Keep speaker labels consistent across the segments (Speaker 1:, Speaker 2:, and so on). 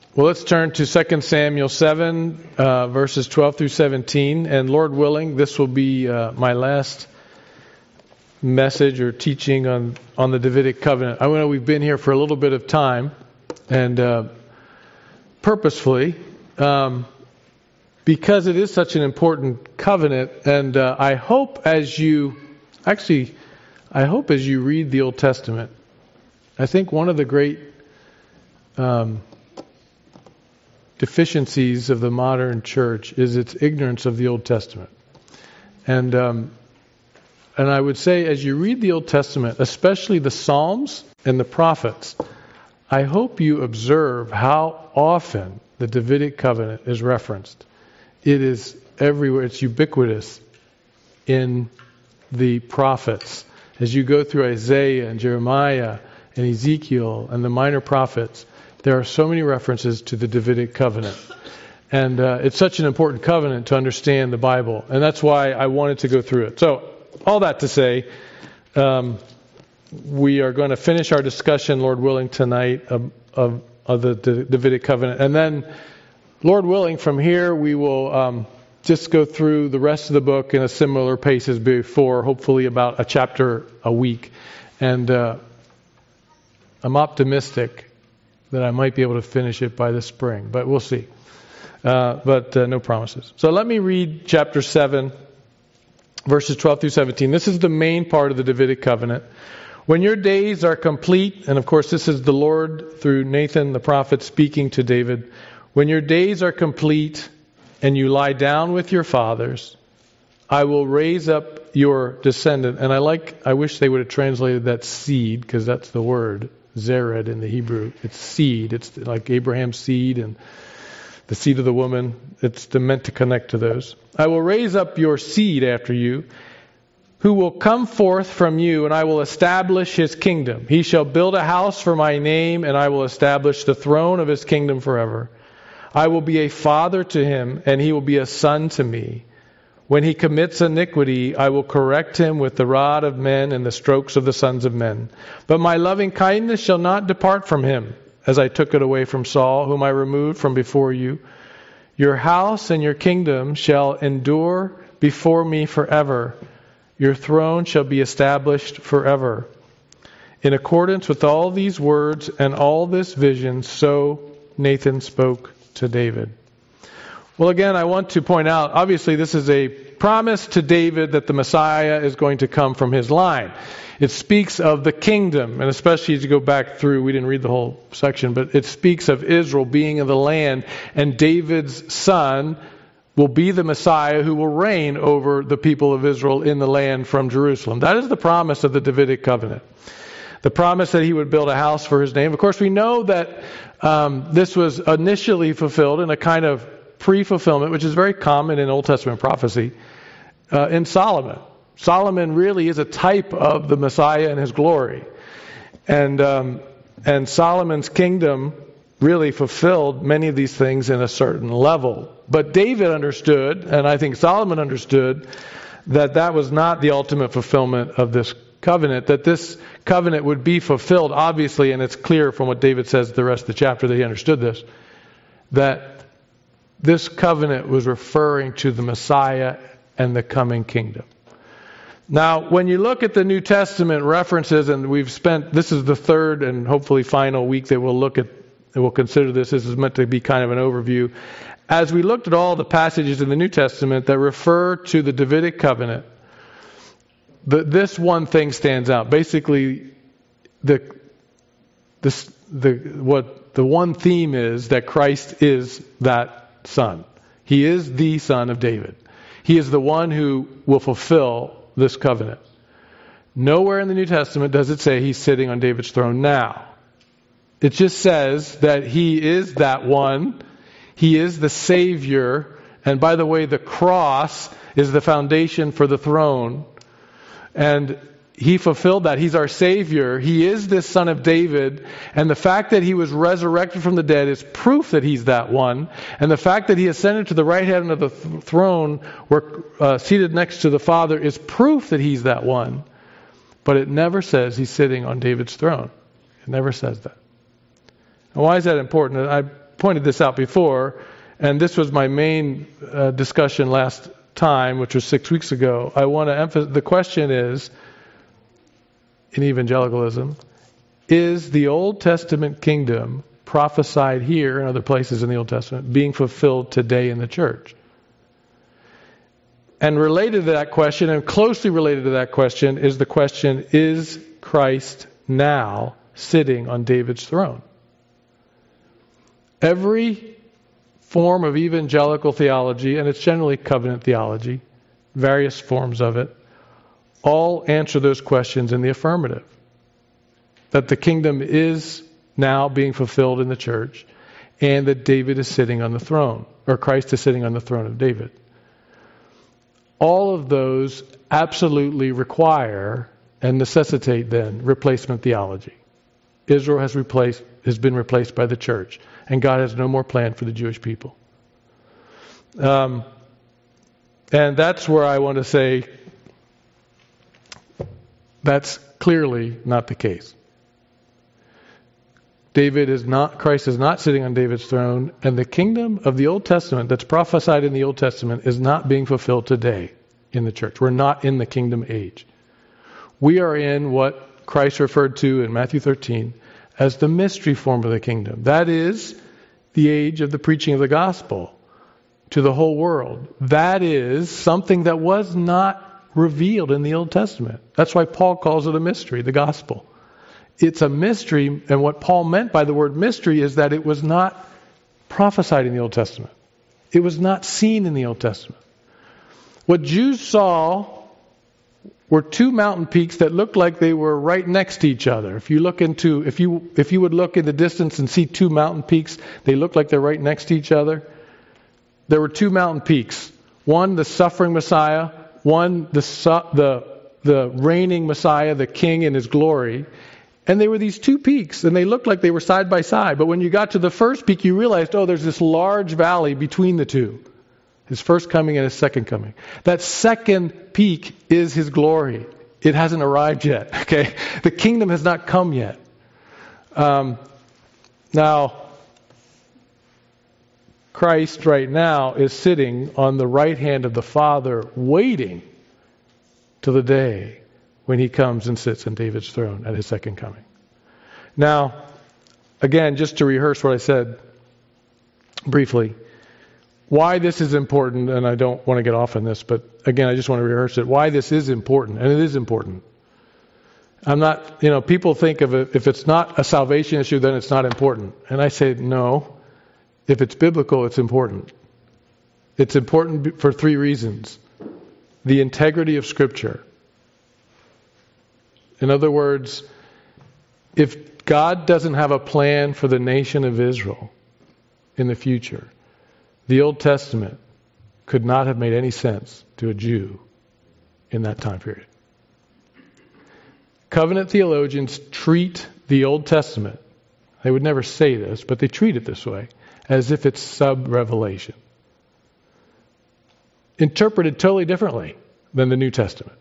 Speaker 1: Well, let's turn to 2 Samuel 7, verses 12 through 17. And Lord willing, this will be my last message or teaching on the Davidic covenant. I know we've been here for a little bit of time, and purposefully, because it is such an important covenant. And I hope as you read the Old Testament, I think one of the great deficiencies of the modern church is its ignorance of the Old Testament. And I would say as you read the Old Testament, especially the Psalms and the prophets, I hope you observe how often the Davidic covenant is referenced. It is everywhere. It's ubiquitous in the prophets. As you go through Isaiah and Jeremiah and Ezekiel and the minor prophets, there are so many references to the Davidic covenant. And it's such an important covenant to understand the Bible. And that's why I wanted to go through it. So, all that to say, we are going to finish our discussion, Lord willing, tonight of the Davidic covenant. And then, Lord willing, from here we will just go through the rest of the book in a similar pace as before, hopefully about a chapter a week. And I'm optimistic that I might be able to finish it by the spring, but we'll see. But no promises. So let me read chapter 7, verses 12 through 17. This is the main part of the Davidic covenant. When your days are complete, and of course this is the Lord through Nathan the prophet speaking to David. When your days are complete and you lie down with your fathers, I will raise up your descendant. And I wish they would have translated that seed, because that's the word. Zered in the Hebrew. It's seed. It's like Abraham's seed and the seed of the woman. It's meant to connect to those. I will raise up your seed after you, who will come forth from you, and I will establish his kingdom. He shall build a house for my name, and I will establish the throne of his kingdom forever. I will be a father to him, and he will be a son to me. When he commits iniquity, I will correct him with the rod of men and the strokes of the sons of men. But my loving kindness shall not depart from him, as I took it away from Saul, whom I removed from before you. Your house and your kingdom shall endure before me forever. Your throne shall be established forever. In accordance with all these words and all this vision, so Nathan spoke to David. Well, again, I want to point out, obviously this is a promise to David that the Messiah is going to come from his line. It speaks of the kingdom, and especially as you go back through, we didn't read the whole section, but it speaks of Israel being in the land, and David's son will be the Messiah who will reign over the people of Israel in the land from Jerusalem. That is the promise of the Davidic covenant. The promise that he would build a house for his name. Of course, we know that this was initially fulfilled in a kind of pre-fulfillment, which is very common in Old Testament prophecy, in Solomon. Solomon really is a type of the Messiah and his glory. And Solomon's kingdom really fulfilled many of these things in a certain level. But David understood, and I think Solomon understood, that that was not the ultimate fulfillment of this covenant, that this covenant would be fulfilled, obviously, and it's clear from what David says the rest of the chapter that he understood this, that this covenant was referring to the Messiah and the coming kingdom. Now, when you look at the New Testament references, and this is the third and hopefully final week that we'll look at, and we'll consider this. This is meant to be kind of an overview. As we looked at all the passages in the New Testament that refer to the Davidic covenant, this one thing stands out. Basically, the one theme is that Christ is that Son. He is the Son of David. He is the one who will fulfill this covenant. Nowhere in the New Testament does it say he's sitting on David's throne now. It just says that he is that one. He is the Savior. And by the way, the cross is the foundation for the throne. And he fulfilled that. He's our Savior. He is this Son of David. And the fact that he was resurrected from the dead is proof that he's that one. And the fact that he ascended to the right hand of the throne, seated next to the Father, is proof that he's that one. But it never says he's sitting on David's throne. It never says that. And why is that important? I pointed this out before, and this was my main discussion last time, which was 6 weeks ago. I want to emphasize, the question is, in evangelicalism, is the Old Testament kingdom prophesied here and other places in the Old Testament being fulfilled today in the church? And related to that question, and closely related to that question, is the question, is Christ now sitting on David's throne? Every form of evangelical theology, and it's generally covenant theology, various forms of it, all answer those questions in the affirmative. That the kingdom is now being fulfilled in the church, and that David is sitting on the throne, or Christ is sitting on the throne of David. All of those absolutely require and necessitate then replacement theology. Israel has been replaced by the church, and God has no more plan for the Jewish people. And that's where I want to say that's clearly not the case. Christ is not sitting on David's throne, and the kingdom of the Old Testament that's prophesied in the Old Testament is not being fulfilled today in the church. We're not in the kingdom age. We are in what Christ referred to in Matthew 13 as the mystery form of the kingdom. That is the age of the preaching of the gospel to the whole world. That is something that was not revealed in the Old Testament. That's why Paul calls it a mystery, the gospel. It's a mystery, and what Paul meant by the word mystery is that it was not prophesied in the Old Testament. It was not seen in the Old Testament. What Jews saw were two mountain peaks that looked like they were right next to each other. If you would look in the distance and see two mountain peaks, they look like they're right next to each other. There were two mountain peaks. One, the suffering Messiah. One, the reigning Messiah, the King in His glory. And they were these two peaks, and they looked like they were side by side. But when you got to the first peak, you realized, there's this large valley between the two. His first coming and His second coming. That second peak is His glory. It hasn't arrived yet. Okay, the kingdom has not come yet. Now, Christ right now is sitting on the right hand of the Father, waiting till the day when He comes and sits on David's throne at His second coming. Now, again, just to rehearse what I said briefly, why this is important, and I don't want to get off on this, but again, I just want to rehearse it, why this is important, and it is important. I'm not, people think of it, if it's not a salvation issue, then it's not important. And I say, no, if it's biblical, it's important. It's important for three reasons. The integrity of Scripture. In other words, if God doesn't have a plan for the nation of Israel in the future, the Old Testament could not have made any sense to a Jew in that time period. Covenant theologians treat the Old Testament, they would never say this, but they treat it this way, as if it's sub-revelation. Interpreted totally differently than the New Testament.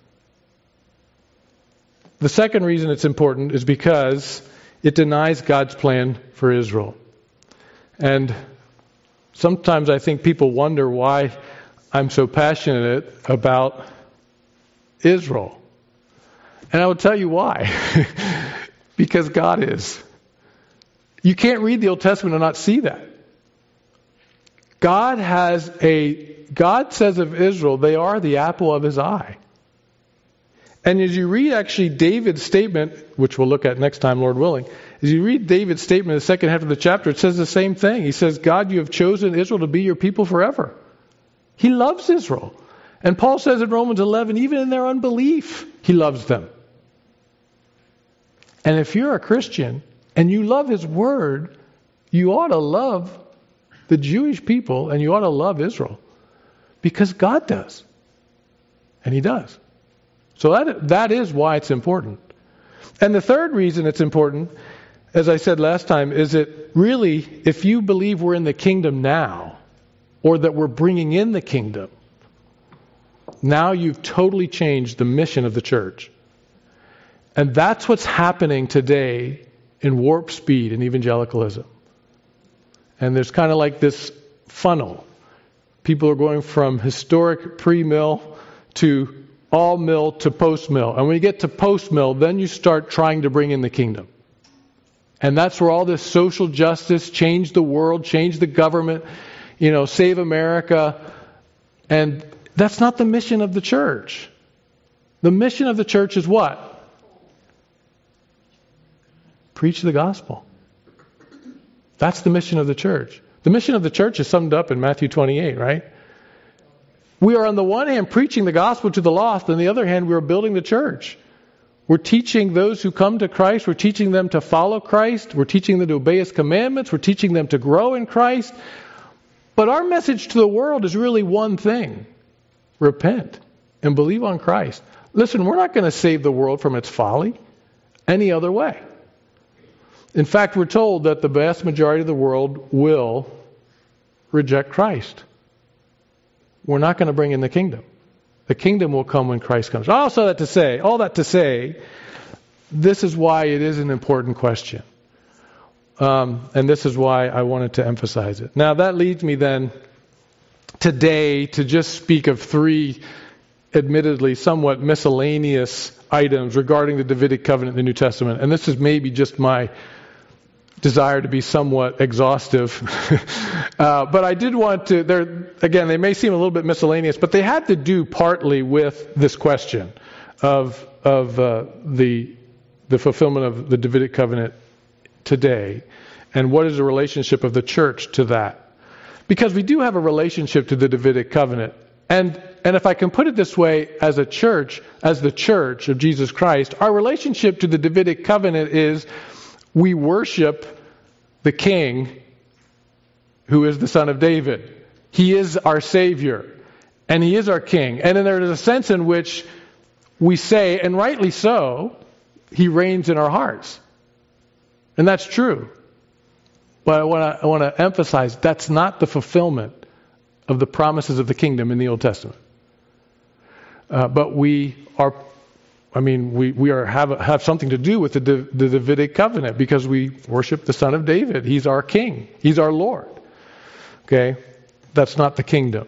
Speaker 1: The second reason it's important is because it denies God's plan for Israel. And sometimes I think people wonder why I'm so passionate about Israel. And I will tell you why. Because God is. You can't read the Old Testament and not see that. God says of Israel, they are the apple of His eye. And as you read actually David's statement, which we'll look at next time, Lord willing, as you read David's statement in the second half of the chapter, it says the same thing. He says, God, you have chosen Israel to be your people forever. He loves Israel. And Paul says in Romans 11, even in their unbelief, He loves them. And if you're a Christian and you love His Word, you ought to love the Jewish people and you ought to love Israel. Because God does. And He does. So that is why it's important. And the third reason it's important, as I said last time, is that really, if you believe we're in the kingdom now, or that we're bringing in the kingdom, now you've totally changed the mission of the church. And that's what's happening today in warp speed in evangelicalism. And there's kind of like this funnel. People are going from historic pre-mill to all mill to post-mill. And when you get to post-mill, then you start trying to bring in the kingdom. And that's where all this social justice, change the world, change the government, save America. And that's not the mission of the church. The mission of the church is what? Preach the gospel. That's the mission of the church. The mission of the church is summed up in Matthew 28, right? We are on the one hand preaching the gospel to the lost, on the other hand we are building the church. We're teaching those who come to Christ, we're teaching them to follow Christ, we're teaching them to obey His commandments, we're teaching them to grow in Christ. But our message to the world is really one thing. Repent and believe on Christ. Listen, we're not going to save the world from its folly any other way. In fact, we're told that the vast majority of the world will reject Christ. We're not going to bring in the kingdom. The kingdom will come when Christ comes. All that to say, this is why it is an important question. And this is why I wanted to emphasize it. Now that leads me then today to just speak of three admittedly somewhat miscellaneous items regarding the Davidic covenant in the New Testament. And this is maybe just my desire to be somewhat exhaustive. But I did want to, they may seem a little bit miscellaneous, but they had to do partly with this question of the fulfillment of the Davidic covenant today, and what is the relationship of the church to that? Because we do have a relationship to the Davidic covenant. And if I can put it this way, as a church, as the church of Jesus Christ, our relationship to the Davidic covenant is we worship the King who is the Son of David. He is our Savior, and He is our King. And then there is a sense in which we say, and rightly so, He reigns in our hearts. And that's true. But I want to emphasize that's not the fulfillment of the promises of the kingdom in the Old Testament. But we have something to do with the Davidic covenant because we worship the Son of David. He's our King. He's our Lord. Okay? That's not the kingdom.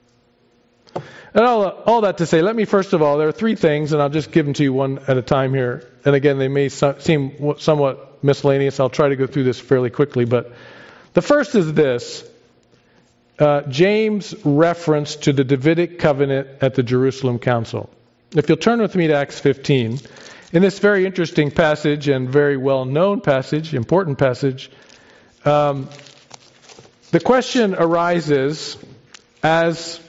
Speaker 1: And all that to say, let me first of all, there are three things, and I'll just give them to you one at a time here. And again, they may seem somewhat miscellaneous. I'll try to go through this fairly quickly. But the first is this. James' reference to the Davidic covenant at the Jerusalem Council. If you'll turn with me to Acts 15, in this very interesting passage and very well-known passage, important passage, the question arises as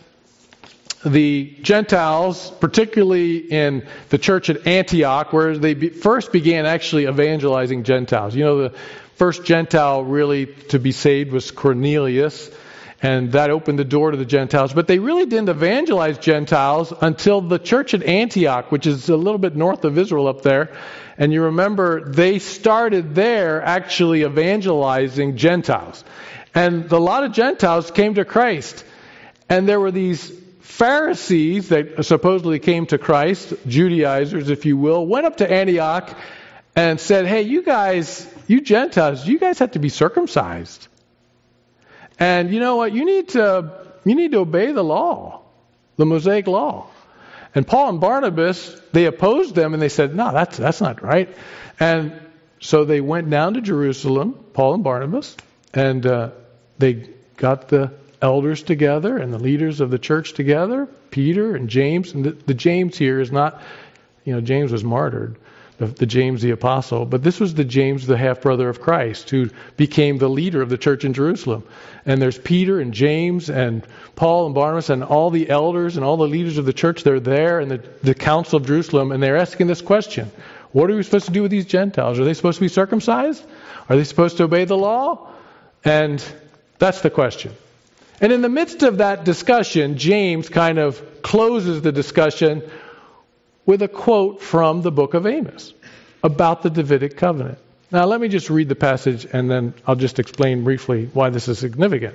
Speaker 1: the Gentiles, particularly in the church at Antioch, where they first began actually evangelizing Gentiles. The first Gentile really to be saved was Cornelius, and that opened the door to the Gentiles. But they really didn't evangelize Gentiles until the church at Antioch, which is a little bit north of Israel up there. And you remember, they started there actually evangelizing Gentiles. And a lot of Gentiles came to Christ. And there were these Pharisees that supposedly came to Christ, Judaizers, if you will, went up to Antioch and said, hey, you Gentiles, you guys have to be circumcised. And you know what? You need to obey the law, the Mosaic law. And Paul and Barnabas, they opposed them and they said, no, that's not right. And so they went down to Jerusalem, Paul and Barnabas, and they got the elders together and the leaders of the church together, Peter and James. And the James here is not, James was martyred, the James the apostle, but this was the James, the half-brother of Christ, who became the leader of the church in Jerusalem. And there's Peter and James and Paul and Barnabas and all the elders and all the leaders of the church. They're there in the council of Jerusalem, and they're asking this question. What are we supposed to do with these Gentiles? Are they supposed to be circumcised? Are they supposed to obey the law? And that's the question. And in the midst of that discussion, James kind of closes the discussion with a quote from the book of Amos about the Davidic covenant. Now let me just read the passage and then I'll just explain briefly why this is significant.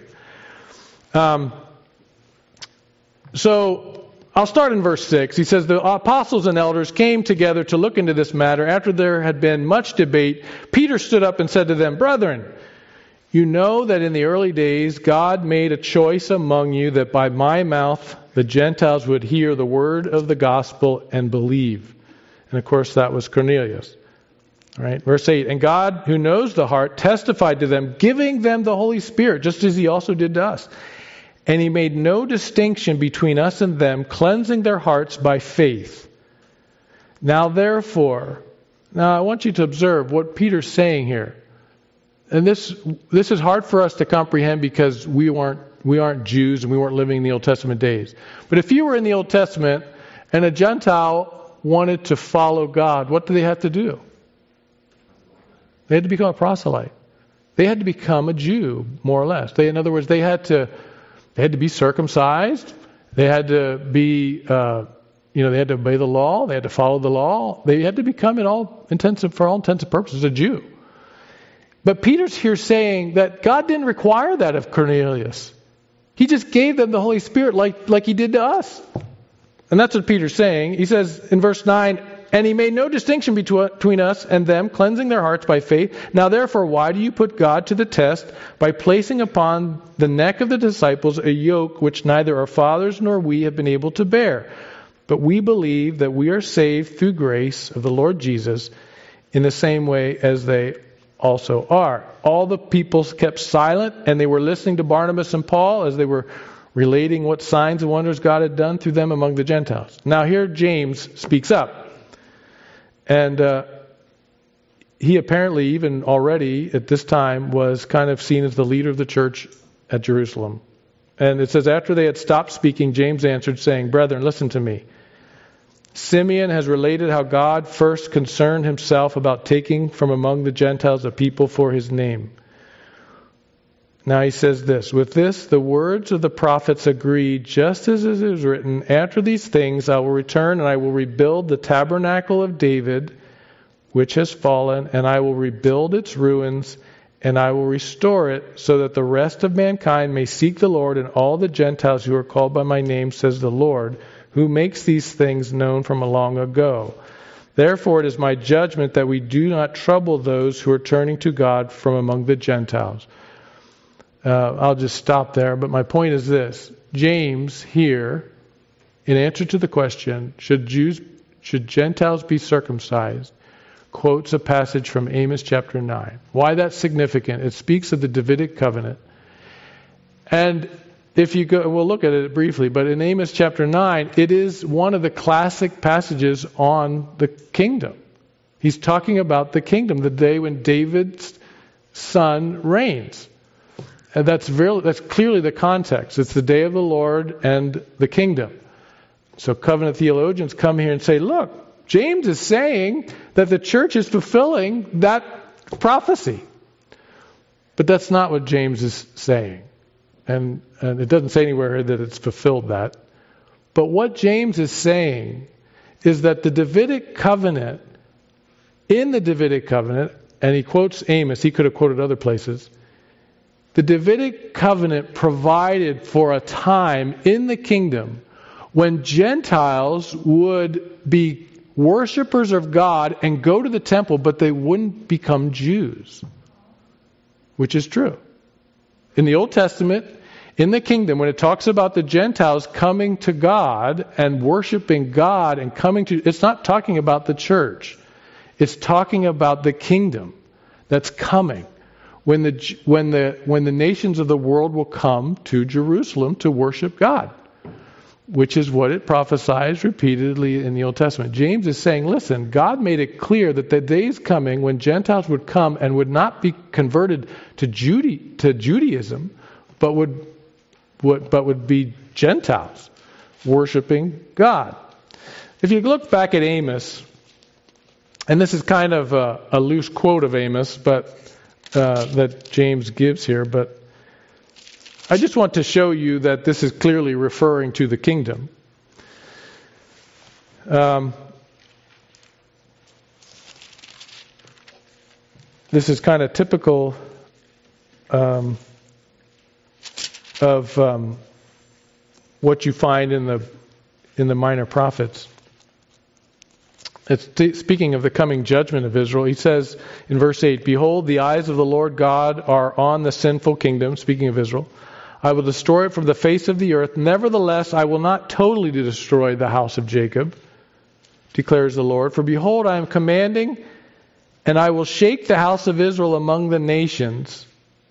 Speaker 1: So I'll start in verse 6. He says, the apostles and elders came together to look into this matter. After there had been much debate, Peter stood up and said to them, brethren, You know that in the early days God made a choice among you that by my mouth the Gentiles would hear the word of the gospel and believe. And of course that was Cornelius. All right, verse 8, and God, who knows the heart, testified to them, giving them the Holy Spirit, just as He also did to us. And He made no distinction between us and them, cleansing their hearts by faith. Now therefore, I want you to observe what Peter's saying here. And this is hard for us to comprehend because we aren't Jews and we weren't living in the Old Testament days. But if you were in the Old Testament and a Gentile wanted to follow God, what do they have to do? They had to become a proselyte. They had to become a Jew, more or less. In other words, they had to be circumcised. They had to be, they had to obey the law. They had to follow the law. They had to become, for all intents and purposes, a Jew. But Peter's here saying that God didn't require that of Cornelius. He just gave them the Holy Spirit like He did to us. And that's what Peter's saying. He says in verse 9, and He made no distinction between us and them, cleansing their hearts by faith. Now therefore, why do you put God to the test by placing upon the neck of the disciples a yoke which neither our fathers nor we have been able to bear? But we believe that we are saved through grace of the Lord Jesus in the same way as they also are. All the people kept silent, and they were listening to Barnabas and Paul as they were relating what signs and wonders God had done through them among the Gentiles. Now here James speaks up. And he apparently, even already at this time, was kind of seen as the leader of the church at Jerusalem. And it says, after they had stopped speaking, James answered, saying, brethren, listen to me. Simeon has related how God first concerned Himself about taking from among the Gentiles a people for His name. Now he says this, with this the words of the prophets agree, just as it is written, after these things I will return and I will rebuild the tabernacle of David, which has fallen, and I will rebuild its ruins, and I will restore it, so that the rest of mankind may seek the Lord, and all the Gentiles who are called by my name, says the Lord, who makes these things known from long ago. Therefore it is my judgment that we do not trouble those who are turning to God from among the Gentiles. I'll just stop there, but my point is this. James here, in answer to the question, should Gentiles be circumcised, quotes a passage from Amos chapter 9. Why that's significant? It speaks of the Davidic covenant. And if you go, we'll look at it briefly, but in Amos chapter 9, it is one of the classic passages on the kingdom. He's talking about the kingdom, the day when David's son reigns. And that's clearly the context. It's the day of the Lord and the kingdom. So covenant theologians come here and say, look, James is saying that the church is fulfilling that prophecy. But that's not what James is saying. And it doesn't say anywhere here that it's fulfilled that. But what James is saying is that the Davidic covenant, in the Davidic covenant, and he quotes Amos, he could have quoted other places, the Davidic covenant provided for a time in the kingdom when Gentiles would be worshipers of God and go to the temple, but they wouldn't become Jews, which is true. In the Old Testament, in the kingdom, when it talks about the Gentiles coming to God and worshiping God and coming to, it's not talking about the church. It's talking about the kingdom that's coming. When the nations of the world will come to Jerusalem to worship God, which is what it prophesies repeatedly in the Old Testament. James is saying, listen, God made it clear that the day is coming when Gentiles would come and would not be converted to Judaism, but would be Gentiles worshiping God. If you look back at Amos, and this is kind of a loose quote of Amos, but that James gives here, but I just want to show you that this is clearly referring to the kingdom. This is kind of typical of what you find in the minor prophets. It's speaking of the coming judgment of Israel. He says in verse 8, "Behold, the eyes of the Lord God are on the sinful kingdom," speaking of Israel. "I will destroy it from the face of the earth. Nevertheless, I will not totally destroy the house of Jacob, declares the Lord. For behold, I am commanding, and I will shake the house of Israel among the nations,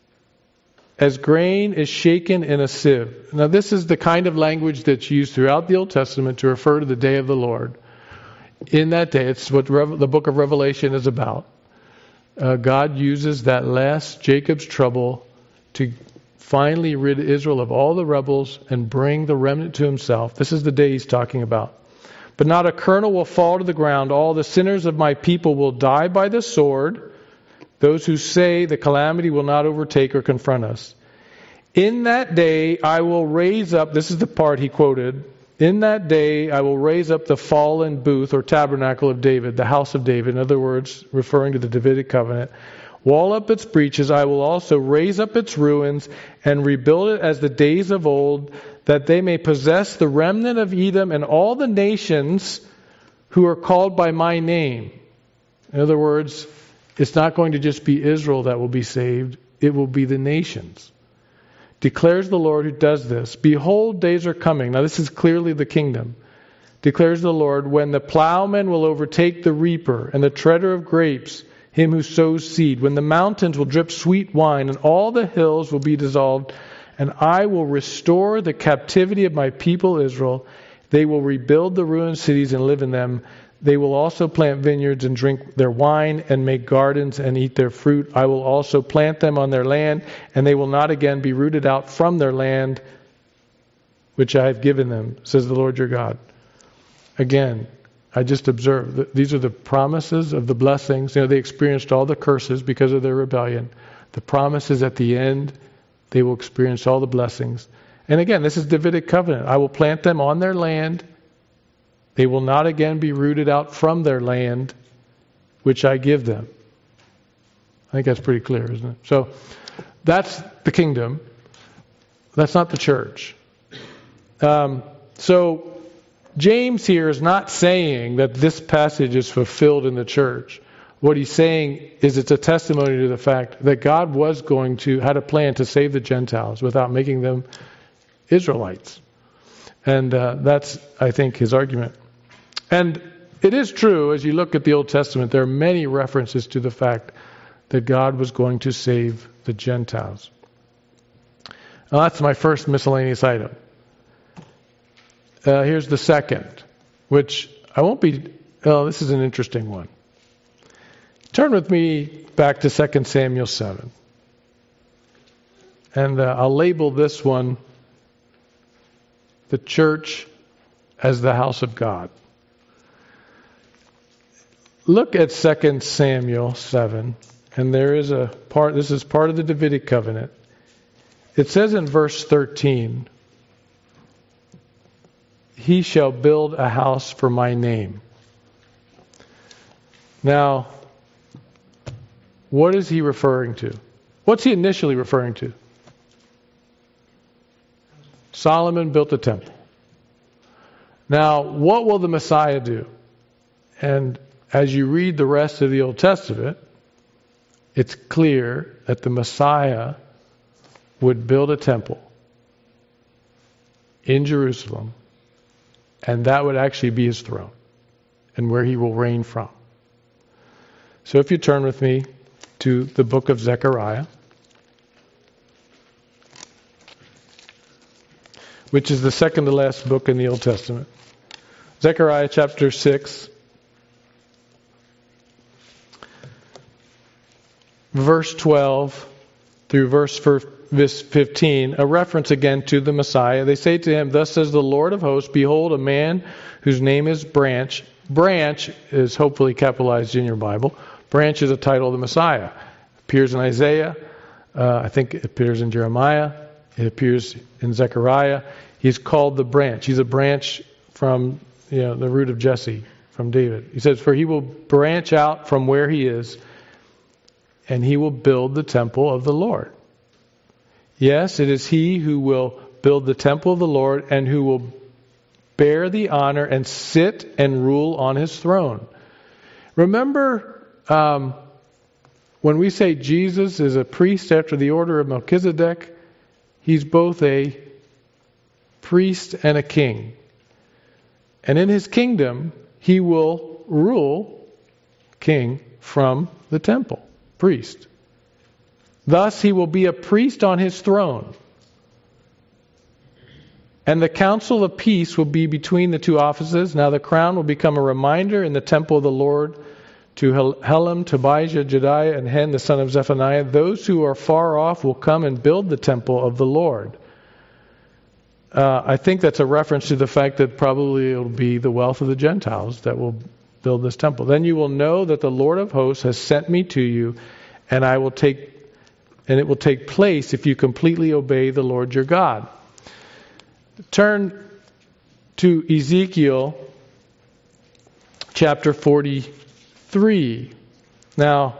Speaker 1: as grain is shaken in a sieve." Now, this is the kind of language that's used throughout the Old Testament to refer to the day of the Lord. In that day, it's what the book of Revelation is about. God uses that last Jacob's trouble to finally rid Israel of all the rebels and bring the remnant to himself. This is the day he's talking about. "But not a kernel will fall to the ground. All the sinners of my people will die by the sword, those who say the calamity will not overtake or confront us. In that day I will raise up," this is the part he quoted, "In that day I will raise up the fallen booth or tabernacle of David, the house of David," in other words, referring to the Davidic covenant, "wall up its breaches. I will also raise up its ruins and rebuild it as the days of old, that they may possess the remnant of Edom and all the nations who are called by my name." In other words, it's not going to just be Israel that will be saved. It will be the nations. "Declares the Lord who does this. Behold, days are coming." Now this is clearly the kingdom. "Declares the Lord, when the plowman will overtake the reaper and the treader of grapes, him who sows seed. When the mountains will drip sweet wine and all the hills will be dissolved. And I will restore the captivity of my people Israel. They will rebuild the ruined cities and live in them. They will also plant vineyards and drink their wine and make gardens and eat their fruit. I will also plant them on their land, and they will not again be rooted out from their land, which I have given them, says the Lord your God." Again, I just observed that these are the promises of the blessings. They experienced all the curses because of their rebellion. The promises at the end, they will experience all the blessings. And again, this is Davidic covenant. "I will plant them on their land. They will not again be rooted out from their land, which I give them." I think that's pretty clear, isn't it? So that's the kingdom. That's not the church. So James here is not saying that this passage is fulfilled in the church. What he's saying is it's a testimony to the fact that God had a plan to save the Gentiles without making them Israelites. And that's, I think, his argument. And it is true, as you look at the Old Testament, there are many references to the fact that God was going to save the Gentiles. Now, that's my first miscellaneous item. Here's the second, which I won't be... Oh, this is an interesting one. Turn with me back to 2 Samuel 7. And I'll label this one, "The Church as the House of God." Look at 2 Samuel 7, and there is a part, this is part of the Davidic covenant. It says in verse 13, "He shall build a house for my name." Now, what is he referring to? What's he initially referring to? Solomon built a temple. Now, what will the Messiah do? And as you read the rest of the Old Testament, it's clear that the Messiah would build a temple in Jerusalem, and that would actually be his throne and where he will reign from. So if you turn with me to the book of Zechariah, which is the second to last book in the Old Testament. Zechariah chapter 6, verse 12 through verse 15, a reference again to the Messiah. They say to him, "Thus says the Lord of hosts, behold, a man whose name is Branch." Branch is hopefully capitalized in your Bible. Branch is a title of the Messiah. Appears in Isaiah. I think it appears in Jeremiah. It appears in Zechariah. He's called the branch. He's a branch from the root of Jesse, from David. He says, "For he will branch out from where he is, and he will build the temple of the Lord." Yes, it is he who will build the temple of the Lord and who will bear the honor and sit and rule on his throne. Remember, when we say Jesus is a priest after the order of Melchizedek, he's both a priest and a king. And in his kingdom, he will rule, king, from the temple, priest. Thus, he will be a priest on his throne. And the council of peace will be between the two offices. Now the crown will become a reminder in the temple of the Lord to Helem, Tobijah, Jedaiah, and Hen, the son of Zephaniah. Those who are far off will come and build the temple of the Lord. I think that's a reference to the fact that probably it will be the wealth of the Gentiles that will build this temple. Then you will know that the Lord of hosts has sent me to you, and it will take place if you completely obey the Lord your God. Turn to Ezekiel chapter 43. Now,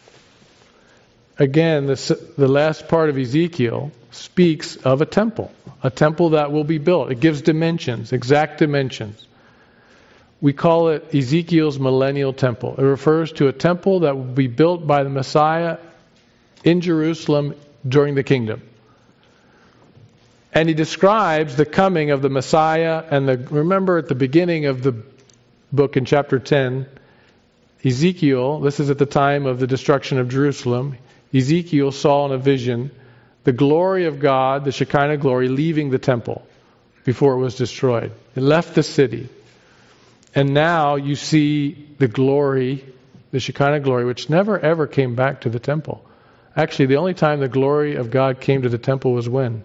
Speaker 1: again, the last part of Ezekiel speaks of a temple that will be built. It gives dimensions, exact dimensions. We call it Ezekiel's millennial temple. It refers to a temple that will be built by the Messiah in Jerusalem during the kingdom. And he describes the coming of the Messiah. And remember at the beginning of the book in chapter 10, Ezekiel, this is at the time of the destruction of Jerusalem, Ezekiel saw in a vision the glory of God, the Shekinah glory, leaving the temple before it was destroyed. It left the city. And now you see the glory, the Shekinah glory, which never ever came back to the temple. Actually, the only time the glory of God came to the temple was when?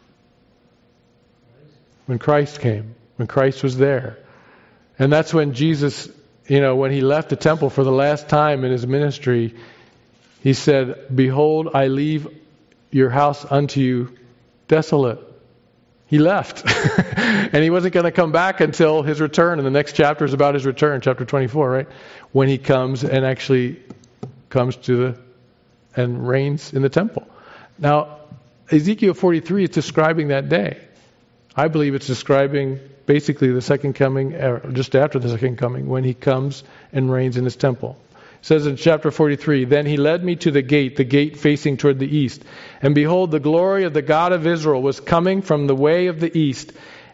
Speaker 1: When Christ came, when Christ was there. And that's when Jesus, when he left the temple for the last time in his ministry, he said, "Behold, I leave your house unto you desolate." He left. And he wasn't going to come back until his return. And the next chapter is about his return, chapter 24, right? When he comes and actually comes and reigns in the temple. Now, Ezekiel 43 is describing that day. I believe it's describing basically the second coming, or just after the second coming, when he comes and reigns in his temple. It says in chapter 43, "Then he led me to the gate facing toward the east. And behold, the glory of the God of Israel was coming from the way of the east."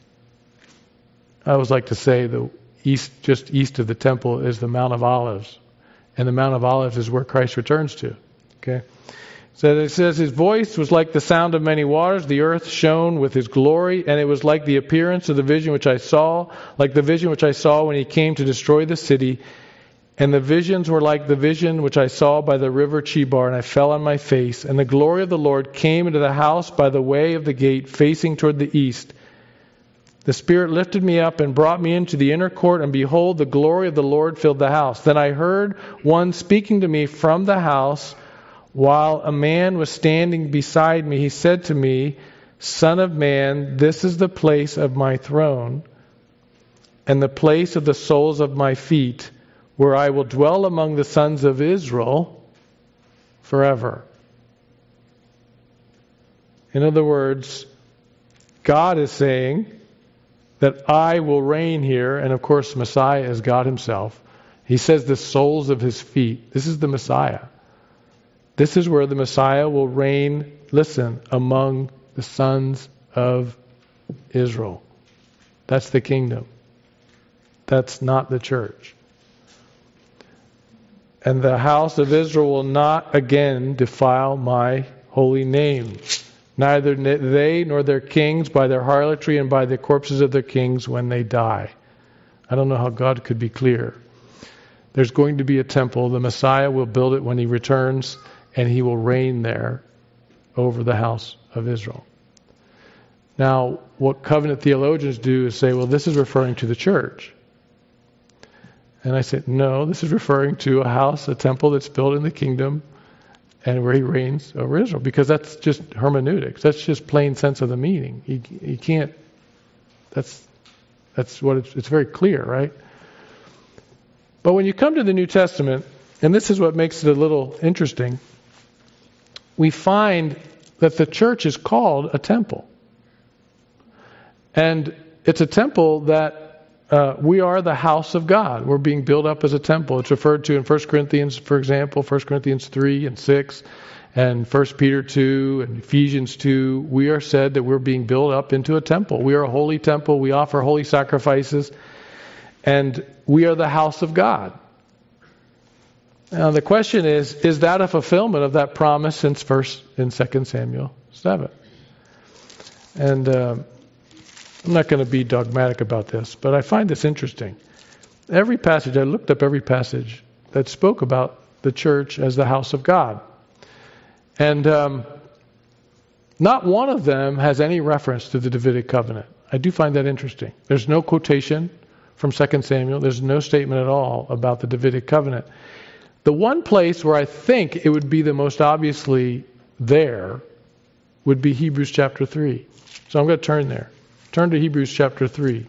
Speaker 1: I always like to say the east, just east of the temple, is the Mount of Olives. And the Mount of Olives is where Christ returns to. Okay? So it says, "His voice was like the sound of many waters. The earth shone with his glory. And it was like the appearance of the vision which I saw, like the vision which I saw when he came to destroy the city. And the visions were like the vision which I saw by the river Chebar. And I fell on my face. And the glory of the Lord came into the house by the way of the gate, facing toward the east. The Spirit lifted me up and brought me into the inner court. And behold, the glory of the Lord filled the house. Then I heard one speaking to me from the house, while a man was standing beside me. He said to me, 'Son of man, this is the place of my throne, and the place of the soles of my feet, where I will dwell among the sons of Israel forever.'" In other words, God is saying that I will reign here, and of course Messiah is God himself. He says the soles of his feet. This is the Messiah. This is where the Messiah will reign, listen, among the sons of Israel. That's the kingdom. That's not the church. "And the house of Israel will not again defile my holy name, neither they nor their kings by their harlotry and by the corpses of their kings when they die." I don't know how God could be clear. There's going to be a temple. The Messiah will build it when he returns, and he will reign there over the house of Israel. Now, what covenant theologians do is say, well, this is referring to the church. And I said, no, this is referring to a house, a temple that's built in the kingdom and where he reigns over Israel. Because that's just hermeneutics. That's just plain sense of the meaning. You can't, that's what it's very clear, right? But when you come to the New Testament, and this is what makes it a little interesting, we find that the church is called a temple. And it's a temple that we are the house of God. We're being built up as a temple. It's referred to in 1 Corinthians, for example, 1 Corinthians 3 and 6, and 1 Peter 2 and Ephesians 2. We are said that we're being built up into a temple. We are a holy temple. We offer holy sacrifices. And we are the house of God. Now the question is that a fulfillment of that promise in 2 Samuel 7? And I'm not going to be dogmatic about this, but I find this interesting. Every passage, I looked up every passage that spoke about the church as the house of God. And not one of them has any reference to the Davidic covenant. I do find that interesting. There's no quotation from 2 Samuel. There's no statement at all about the Davidic covenant. The one place where I think it would be the most obviously there would be Hebrews chapter 3. So I'm going to turn there. Turn to Hebrews chapter 3.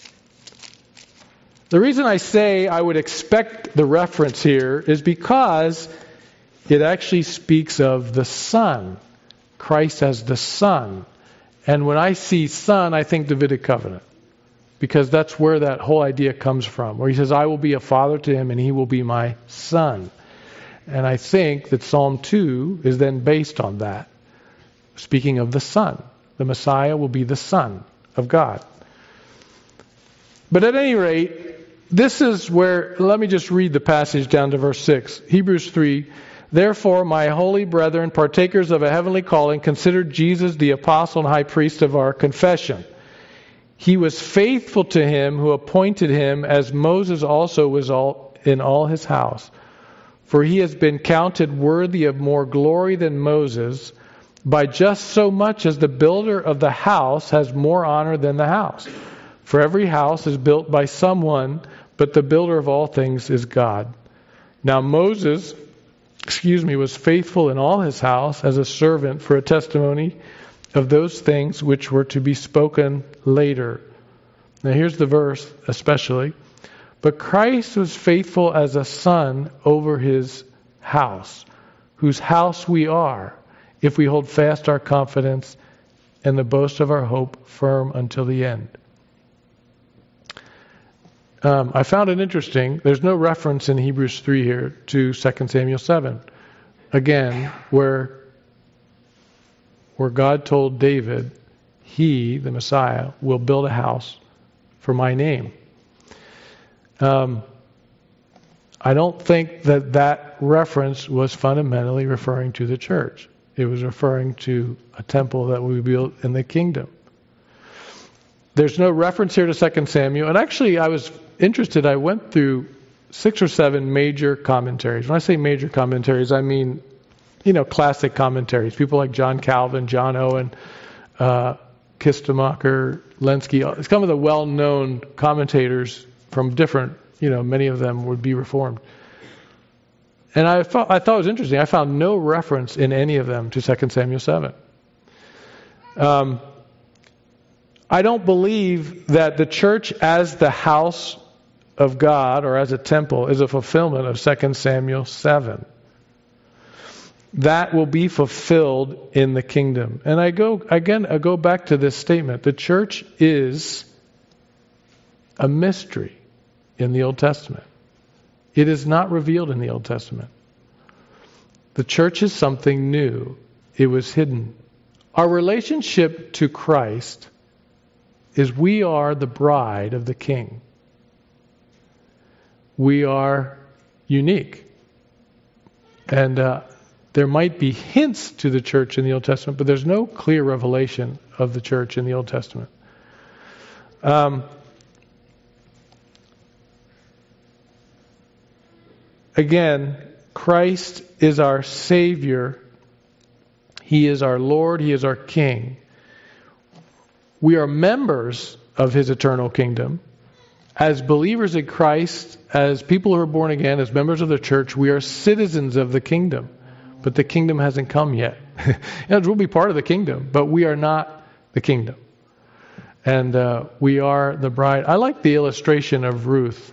Speaker 1: The reason I say I would expect the reference here is because it actually speaks of the Son. Christ as the Son. And when I see Son, I think Davidic covenant. Because that's where that whole idea comes from. Where he says, I will be a father to him and he will be my son. And I think that Psalm 2 is then based on that. Speaking of the Son. The Messiah will be the Son of God. But at any rate, this is where, let me just read the passage down to verse 6. Hebrews 3, therefore, my holy brethren, partakers of a heavenly calling, consider Jesus the apostle and high priest of our confession. He was faithful to him who appointed him, as Moses also was in all his house. For he has been counted worthy of more glory than Moses, by just so much as the builder of the house has more honor than the house. For every house is built by someone, but the builder of all things is God. Now Moses, was faithful in all his house as a servant for a testimony of those things which were to be spoken later. Now here's the verse especially. But Christ was faithful as a son over his house, whose house we are, if we hold fast our confidence and the boast of our hope firm until the end. I found it interesting. There's no reference in Hebrews 3 here to 2 Samuel 7. Again, where God told David, he, the Messiah, will build a house for my name. I don't think that reference was fundamentally referring to the church. It was referring to a temple that will be built in the kingdom. There's no reference here to 2 Samuel. And actually, I was interested. I went through 6 or 7 major commentaries. When I say major commentaries, I mean, classic commentaries. People like John Calvin, John Owen, Kistemacher, Lenski. It's some of the well-known commentators from different, many of them would be Reformed. And I thought it was interesting. I found no reference in any of them to 2 Samuel 7. I don't believe that the church as the house of God or as a temple is a fulfillment of 2 Samuel 7. That will be fulfilled in the kingdom. And I go back to this statement. The church is a mystery in the Old Testament. It is not revealed in the Old Testament. The church is something new. It was hidden. Our relationship to Christ is we are the bride of the King. We are unique. And there might be hints to the church in the Old Testament, but there's no clear revelation of the church in the Old Testament. Again, Christ is our Savior. He is our Lord. He is our King. We are members of His eternal kingdom. As believers in Christ, as people who are born again, as members of the church, we are citizens of the kingdom. But the kingdom hasn't come yet. We'll be part of the kingdom, but we are not the kingdom. And we are the bride. I like the illustration of Ruth.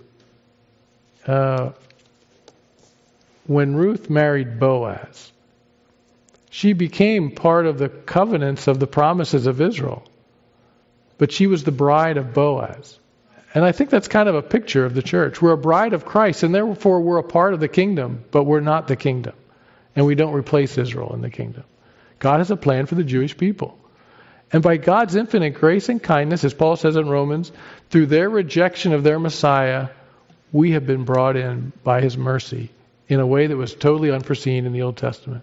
Speaker 1: When Ruth married Boaz, she became part of the covenants of the promises of Israel. But she was the bride of Boaz. And I think that's kind of a picture of the church. We're a bride of Christ, and therefore we're a part of the kingdom, but we're not the kingdom. And we don't replace Israel in the kingdom. God has a plan for the Jewish people. And by God's infinite grace and kindness, as Paul says in Romans, through their rejection of their Messiah, we have been brought in by His mercy in a way that was totally unforeseen in the Old Testament.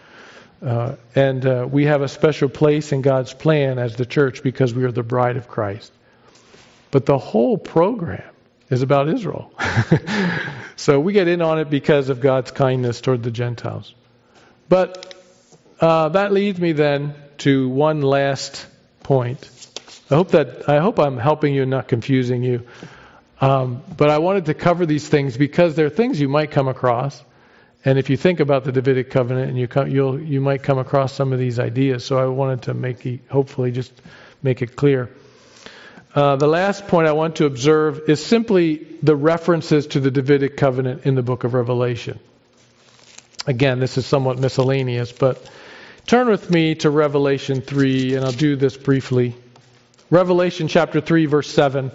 Speaker 1: And we have a special place in God's plan as the church because we are the bride of Christ. But the whole program is about Israel. So we get in on it because of God's kindness toward the Gentiles. But that leads me then to one last point. I hope I'm helping you and not confusing you. But I wanted to cover these things because they're things you might come across. And if you think about the Davidic covenant, and you might come across some of these ideas. So I wanted to hopefully just make it clear. The last point I want to observe is simply the references to the Davidic covenant in the book of Revelation. Again, this is somewhat miscellaneous, but turn with me to Revelation 3, and I'll do this briefly. Revelation chapter 3, verse 7.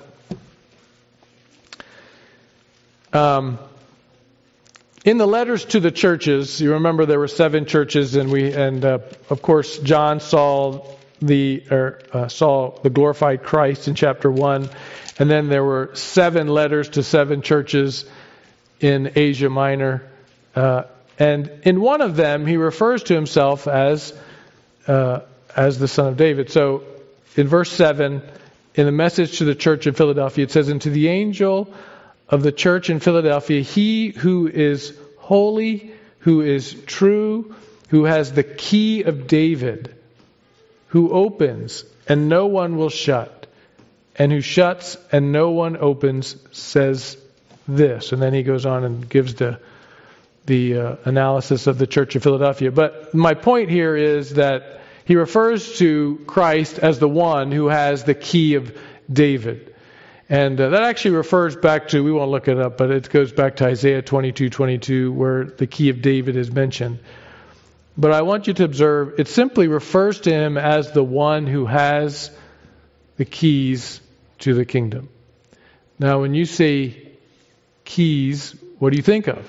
Speaker 1: In the letters to the churches, you remember there were 7 churches, and of course John saw the glorified Christ in chapter 1, and then there were 7 letters to 7 churches in Asia Minor, and in one of them he refers to himself as the Son of David. So in verse 7, in the message to the church in Philadelphia, it says, "And to the angel of the church in Philadelphia, he who is holy, who is true, who has the key of David, who opens and no one will shut, and who shuts and no one opens, says this." And then he goes on and gives the analysis of the church of Philadelphia. But my point here is that he refers to Christ as the one who has the key of David. And that actually refers back to, we won't look it up, but it goes back to Isaiah 22:22, where the key of David is mentioned. But I want you to observe, it simply refers to him as the one who has the keys to the kingdom. Now, when you say keys, what do you think of?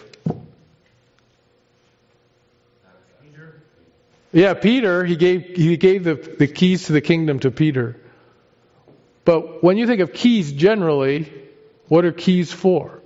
Speaker 1: Peter. Yeah, Peter, he gave the keys to the kingdom to Peter. But when you think of keys generally, what are keys for?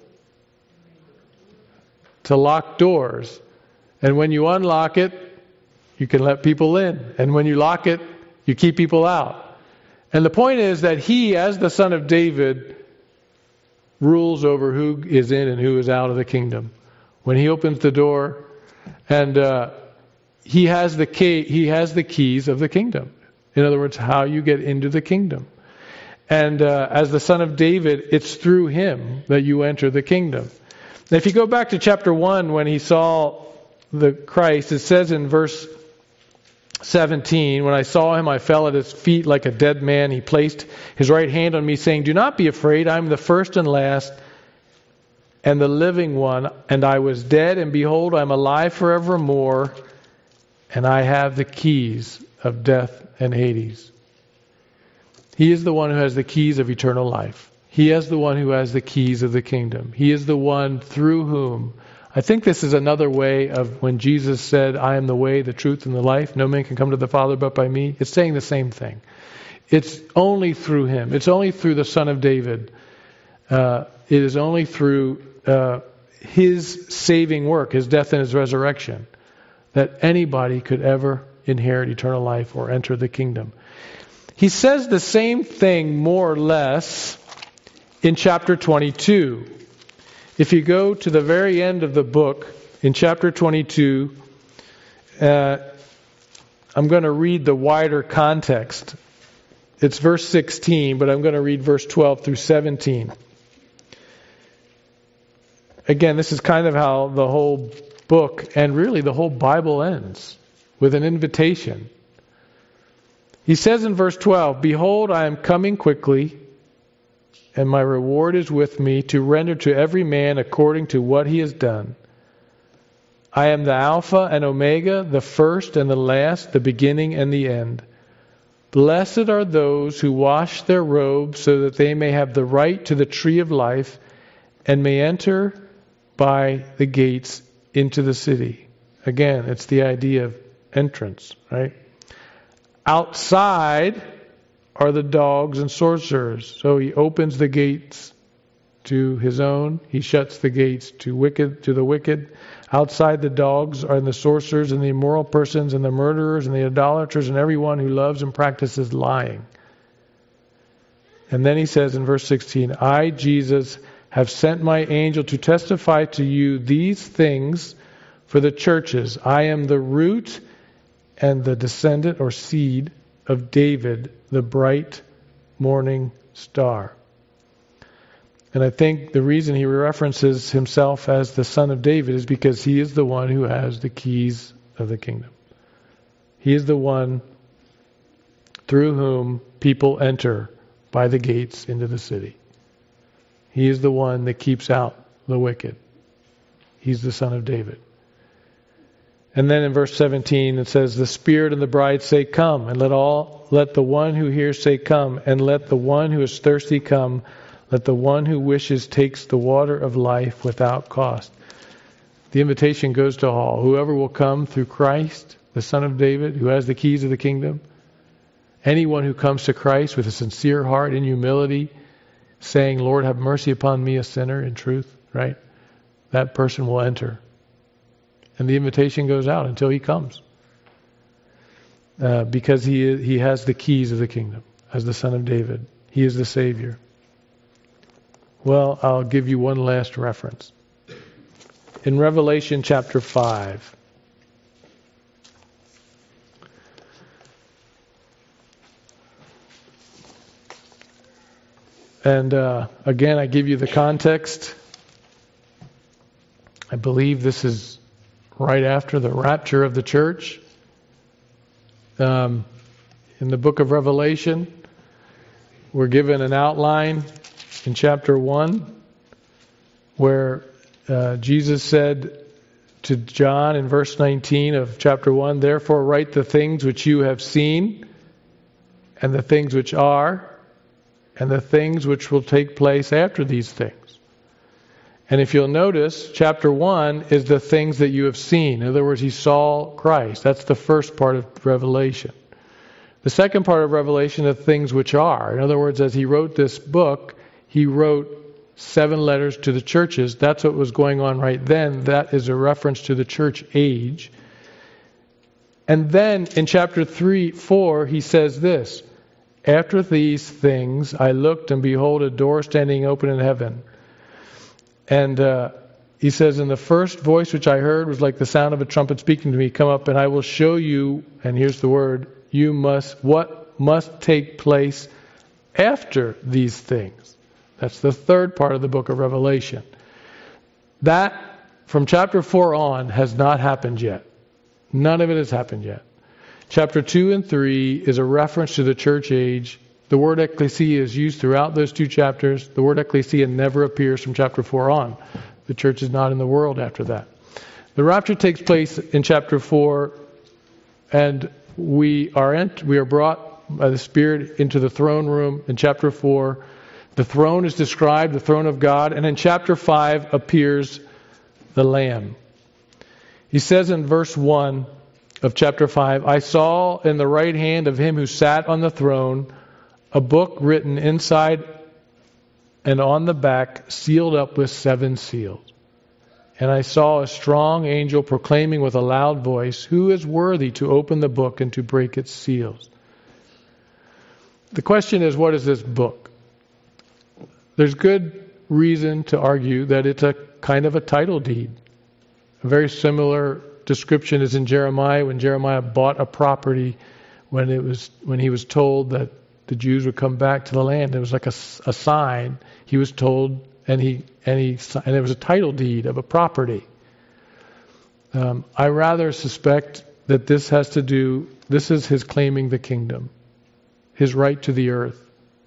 Speaker 1: To lock doors. And when you unlock it, you can let people in. And when you lock it, you keep people out. And the point is that he, as the Son of David, rules over who is in and who is out of the kingdom. When he opens the door, and he has the key, he has the keys of the kingdom. In other words, how you get into the kingdom. And as the Son of David, it's through him that you enter the kingdom. Now, if you go back to chapter 1, when he saw the Christ, it says in verse 17, "When I saw him, I fell at his feet like a dead man. He placed his right hand on me, saying, 'Do not be afraid. I am the first and last, and the living one. And I was dead, and behold, I am alive forevermore, and I have the keys of death and Hades.'" He is the one who has the keys of eternal life. He is the one who has the keys of the kingdom. He is the one through whom. I think this is another way of when Jesus said, "I am the way, the truth, and the life. No man can come to the Father but by me." It's saying the same thing. It's only through him. It's only through the Son of David. It is only through his saving work, his death and his resurrection, that anybody could ever inherit eternal life or enter the kingdom. He says the same thing more or less in chapter 22. If you go to the very end of the book, in chapter 22, I'm going to read the wider context. It's verse 16, but I'm going to read verse 12 through 17. Again, this is kind of how the whole book, and really the whole Bible, ends, with an invitation. He says in verse 12, "Behold, I am coming quickly, and my reward is with me to render to every man according to what he has done. I am the Alpha and Omega, the first and the last, the beginning and the end. Blessed are those who wash their robes so that they may have the right to the tree of life and may enter by the gates into the city. Again, it's the idea of entrance, right? Outside are the dogs and sorcerers. So he opens the gates to his own. He shuts the gates to the wicked. Outside the dogs are the sorcerers and the immoral persons and the murderers and the idolaters and everyone who loves and practices lying. And then he says in verse 16, I, Jesus, have sent my angel to testify to you these things for the churches. I am the root and the descendant or seed of David, the bright morning star. And I think the reason he references himself as the son of David is because he is the one who has the keys of the kingdom. He is the one through whom people enter by the gates into the city. He is the one that keeps out the wicked. He's the son of David. And then in verse 17 it says, the Spirit and the bride say, come, and let the one who hears say, come, and let the one who is thirsty come. Let the one who wishes takes the water of life without cost. The invitation goes to all. Whoever will come through Christ, the Son of David, who has the keys of the kingdom. Anyone who comes to Christ with a sincere heart in humility, saying, Lord, have mercy upon me, a sinner, in truth, right? That person will enter. And the invitation goes out until he comes. Because he has the keys of the kingdom as the Son of David. He is the Savior. Well, I'll give you one last reference. In Revelation chapter 5. And again, I give you the context. I believe this is right after the rapture of the church. In the book of Revelation, we're given an outline in chapter 1 where Jesus said to John in verse 19 of chapter 1, therefore write the things which you have seen, and the things which are, and the things which will take place after these things. And if you'll notice, chapter 1 is the things that you have seen. In other words, he saw Christ. That's the first part of Revelation. The second part of Revelation are things which are. In other words, as he wrote this book, he wrote 7 letters to the churches. That's what was going on right then. That is a reference to the church age. And then in chapter 4, he says this, after these things I looked, and behold, a door standing open in heaven. And he says, and the first voice which I heard was like the sound of a trumpet speaking to me, come up and I will show you, and here's the word, what must take place after these things. That's the third part of the book of Revelation. That, from chapter 4 on, has not happened yet. None of it has happened yet. Chapter 2 and 3 is a reference to the church age. The word ecclesia is used throughout those 2 chapters. The word ecclesia never appears from chapter 4 on. The church is not in the world after that. The rapture takes place in chapter 4, and we are brought by the Spirit into the throne room in chapter 4. The throne is described, the throne of God, and in chapter 5 appears the Lamb. He says in verse 1 of chapter 5, I saw in the right hand of him who sat on the throne a book written inside and on the back, sealed up with 7 seals. And I saw a strong angel proclaiming with a loud voice, who is worthy to open the book and to break its seals? The question is, what is this book? There's good reason to argue that it's a kind of a title deed. A very similar description is in Jeremiah, when Jeremiah bought a property, when he was told that the Jews would come back to the land. It was like a sign. He was told, and it was a title deed of a property. I rather suspect that this is his claiming the kingdom, his right to the earth.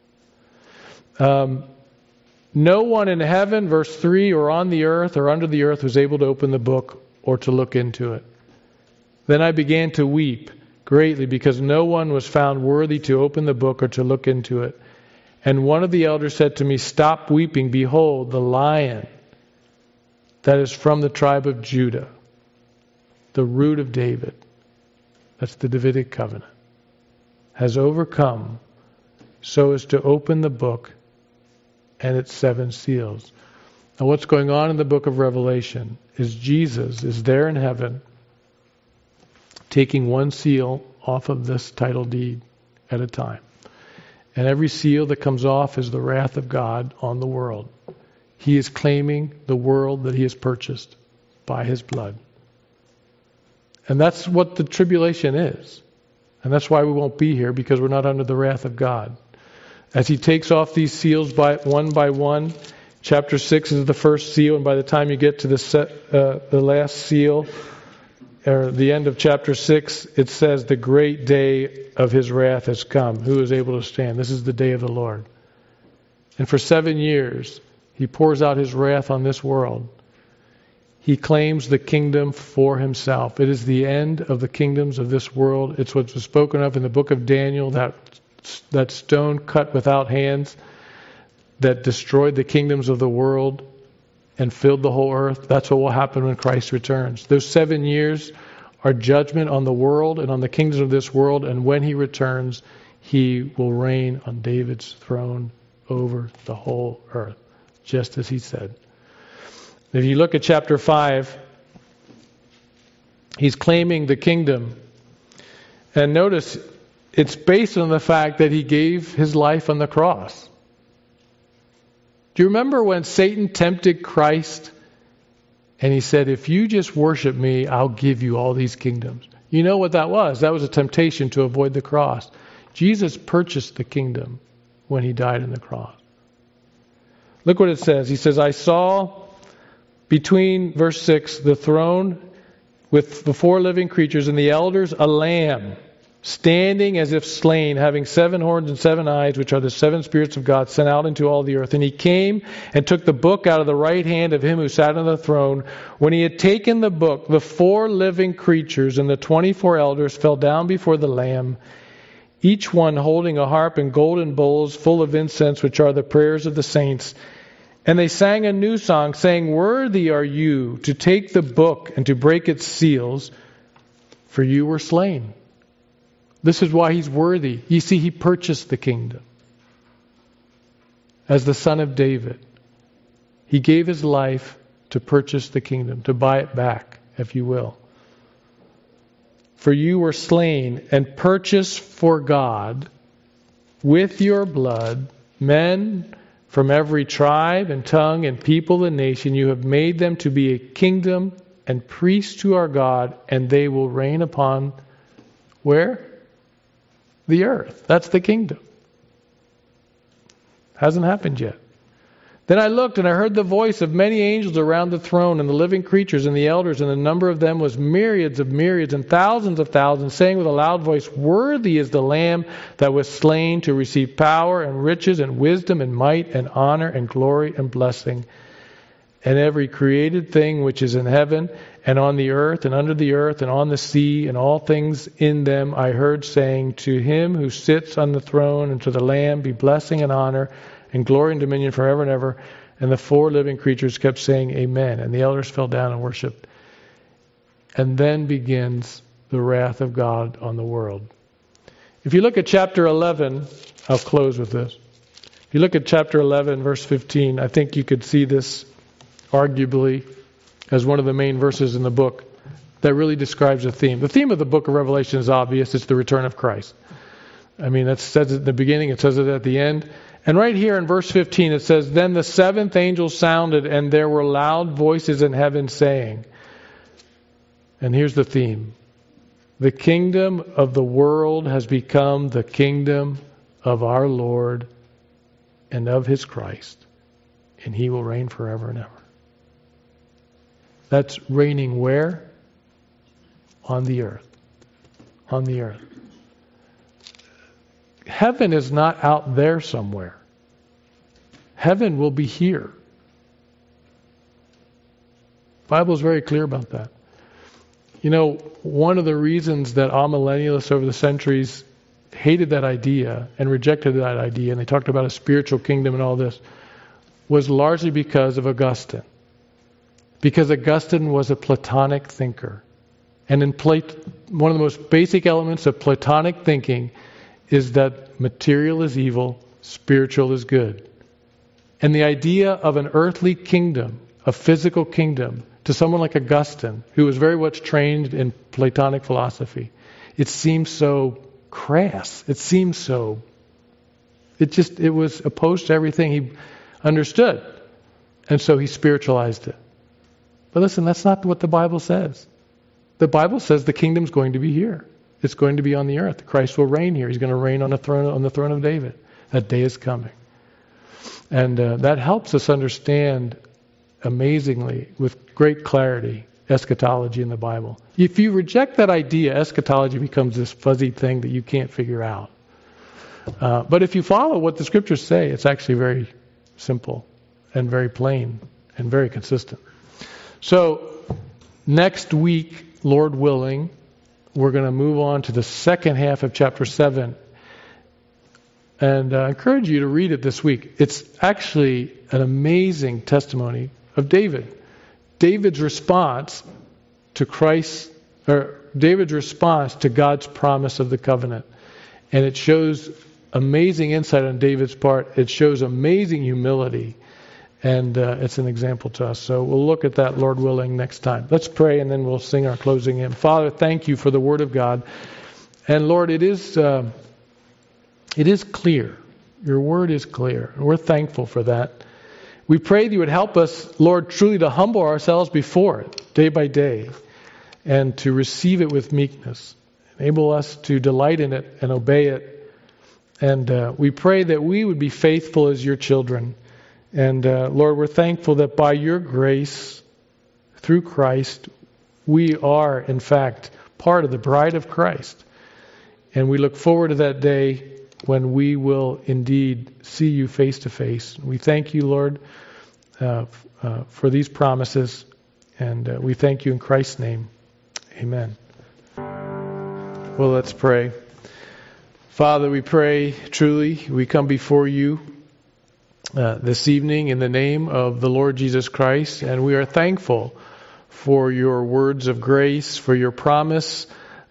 Speaker 1: No one in heaven, verse 3, or on the earth or under the earth was able to open the book or to look into it. Then I began to weep, greatly because no one was found worthy to open the book or to look into it. And one of the elders said to me, "Stop weeping. Behold, the Lion that is from the tribe of Judah, the root of David," that's the Davidic covenant, "has overcome so as to open the book and its 7 seals." Now what's going on in the book of Revelation is Jesus is there in heaven taking one seal off of this title deed at a time. And every seal that comes off is the wrath of God on the world. He is claiming the world that he has purchased by his blood. And that's what the tribulation is. And that's why we won't be here, because we're not under the wrath of God. As he takes off these seals by one, chapter 6 is the first seal, and by the time you get to the last seal, or the end of chapter 6, it says, "The great day of his wrath has come. Who is able to stand?" This is the day of the Lord. And for 7 years, he pours out his wrath on this world. He claims the kingdom for himself. It is the end of the kingdoms of this world. It's what was spoken of in the book of Daniel, that stone cut without hands that destroyed the kingdoms of the world and filled the whole earth. That's what will happen when Christ returns. Those 7 years are judgment on the world and on the kingdoms of this world, and when he returns, he will reign on David's throne over the whole earth, just as he said. If you look at chapter 5, he's claiming the kingdom. And notice, it's based on the fact that he gave his life on the cross. Do you remember when Satan tempted Christ and he said, "If you just worship me, I'll give you all these kingdoms"? You know what that was? That was a temptation to avoid the cross. Jesus purchased the kingdom when he died on the cross. Look what it says. He says, "I saw between," verse 6, "the throne with the 4 living creatures and the elders, a lamb standing as if slain, having 7 horns and 7 eyes, which are the 7 spirits of God sent out into all the earth. And he came and took the book out of the right hand of him who sat on the throne. When he had taken the book, the 4 living creatures and the 24 elders fell down before the Lamb, each one holding a harp and golden bowls full of incense, which are the prayers of the saints. And they sang a new song, saying, 'Worthy are you to take the book and to break its seals, for you were slain.'" This is why he's worthy. You see, he purchased the kingdom. As the son of David, he gave his life to purchase the kingdom, to buy it back, if you will. "For you were slain and purchased for God with your blood men from every tribe and tongue and people and nation. You have made them to be a kingdom and priests to our God, and they will reign upon," where? The earth. That's the kingdom. Hasn't happened yet. "Then I looked and I heard the voice of many angels around the throne and the living creatures and the elders, and the number of them was myriads of myriads and thousands of thousands, saying with a loud voice, 'Worthy is the Lamb that was slain to receive power and riches and wisdom and might and honor and glory and blessing.' And every created thing which is in heaven and on the earth and under the earth and on the sea and all things in them I heard saying, 'To him who sits on the throne and to the Lamb be blessing and honor and glory and dominion forever and ever.' And the 4 living creatures kept saying, 'Amen.' And the elders fell down and worshipped. And then begins the wrath of God on the world. If you look at chapter 11, I'll close with this. If you look at chapter 11, verse 15, I think you could see this arguably as one of the main verses in the book that really describes the theme. The theme of the book of Revelation is obvious. It's the return of Christ. I mean, it says it at the beginning. It says it at the end. And right here in verse 15, it says, "Then the 7th angel sounded, and there were loud voices in heaven saying," and here's the theme, "The kingdom of the world has become the kingdom of our Lord and of his Christ, and he will reign forever and ever." That's reigning where? On the earth. On the earth. Heaven is not out there somewhere. Heaven will be here. The Bible is very clear about that. one of the reasons that amillennialists over the centuries hated that idea and rejected that idea, and they talked about a spiritual kingdom and all this, was largely because of Augustine. Because Augustine was a Platonic thinker. And one of the most basic elements of Platonic thinking is that material is evil, spiritual is good. And the idea of an earthly kingdom, a physical kingdom, to someone like Augustine, who was very much trained in Platonic philosophy, it seems so crass. It seems so... It was opposed to everything he understood. And so he spiritualized it. But listen, that's not what the Bible says. The Bible says the kingdom's going to be here. It's going to be on the earth. Christ will reign here. He's going to reign on the throne of David. That day is coming. And that helps us understand amazingly, with great clarity, eschatology in the Bible. If you reject that idea, eschatology becomes this fuzzy thing that you can't figure out. But if you follow what the Scriptures say, it's actually very simple and very plain and very consistent. So next week, Lord willing, we're going to move on to the second half of chapter 7. And I encourage you to read it this week. It's actually an amazing testimony of David. David's response to David's response to God's promise of the covenant. And it shows amazing insight on David's part. It shows amazing humility. And it's an example to us. So we'll look at that, Lord willing, next time. Let's pray, and then we'll sing our closing hymn. Father, thank you for the Word of God. And Lord, it is clear. Your Word is clear. And we're thankful for that. We pray that you would help us, Lord, truly to humble ourselves before it, day by day, and to receive it with meekness. Enable us to delight in it and obey it. And we pray that we would be faithful as your children. And Lord, we're thankful that by your grace, through Christ, we are, in fact, part of the bride of Christ. And we look forward to that day when we will indeed see you face to face. We thank you, Lord, for these promises. And we thank you in Christ's name. Amen. Well, let's pray. Father, we pray truly, we come before you this evening in the name of the Lord Jesus Christ, and we are thankful for your words of grace, for your promises,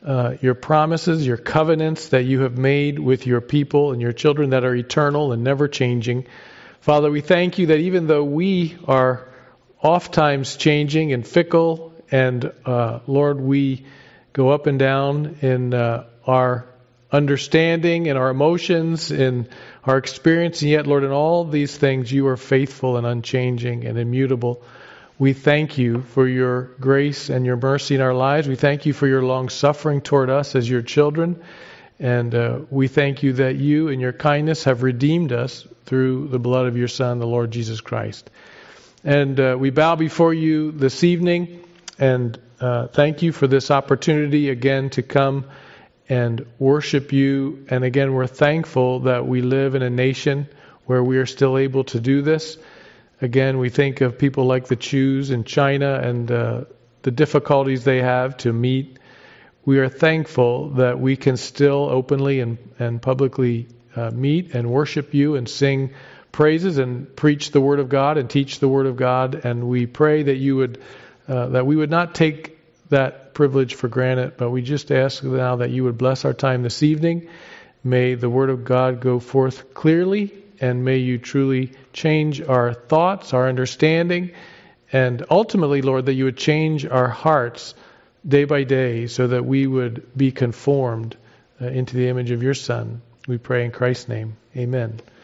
Speaker 1: your covenants that you have made with your people and your children that are eternal and never changing. Father, we thank you that even though we are ofttimes changing and fickle, and Lord, we go up and down in our understanding and our emotions and our experience, and yet, Lord, in all these things, you are faithful and unchanging and immutable. We thank you for your grace and your mercy in our lives. We thank you for your long suffering toward us as your children. And we thank you that you in your kindness have redeemed us through the blood of your Son, the Lord Jesus Christ. And we bow before you this evening and thank you for this opportunity again to come and worship you. And again, we're thankful that we live in a nation where we are still able to do this. Again, we think of people like the Jews in China and the difficulties they have to meet. We are thankful that we can still openly and publicly meet and worship you and sing praises and preach the Word of God and teach the Word of God. And we pray that you would that we would not take that privilege for granted, but we just ask now that you would bless our time this evening. May the Word of God go forth clearly, and may you truly change our thoughts, our understanding, and ultimately, Lord, that you would change our hearts day by day so that we would be conformed into the image of your Son. We pray in Christ's name. Amen.